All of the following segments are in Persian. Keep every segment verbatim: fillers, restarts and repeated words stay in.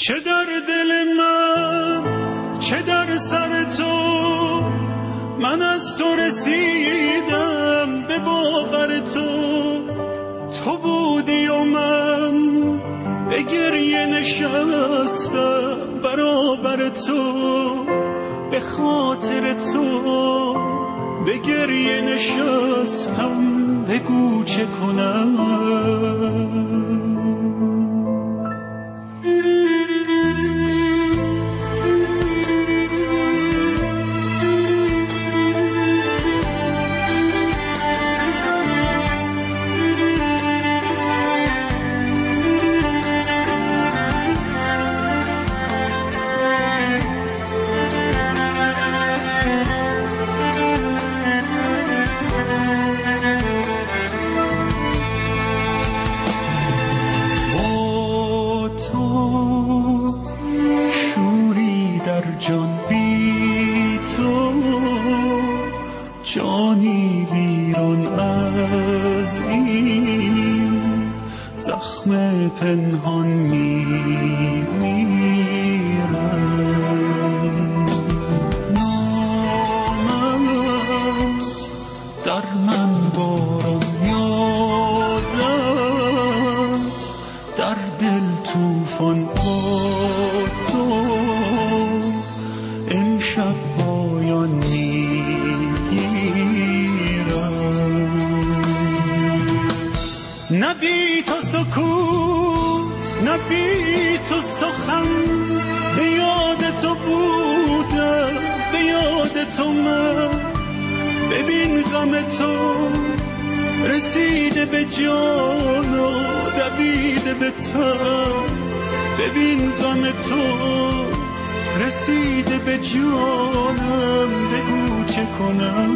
چه در دل من چه در سر تو، من از تو رسیدم به باور تو. تو بودی و من به گریه نشستم برابر تو، به خاطر تو به گریه نشستم. بگو چه کنم. جانی ویران از این زخم پنهان میمیرم. نامم در من باران یادم، در دل توفان با تو امشب پایان نه بی تو سکوت نه بی تو سخن، به یاد تو بودم به یاد تو من. ببین غم تو رسیده به جان و دویده به تن. ببین غم تو رسیده به جانم. بگو چه کنم.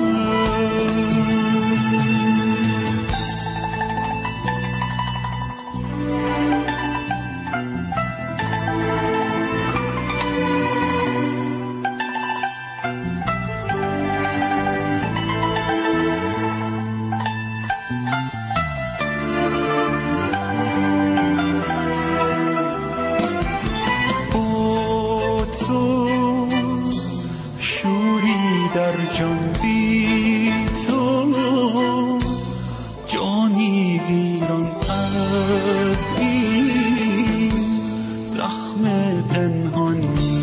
در جان بی تو جانی ویران از این زخم پنهان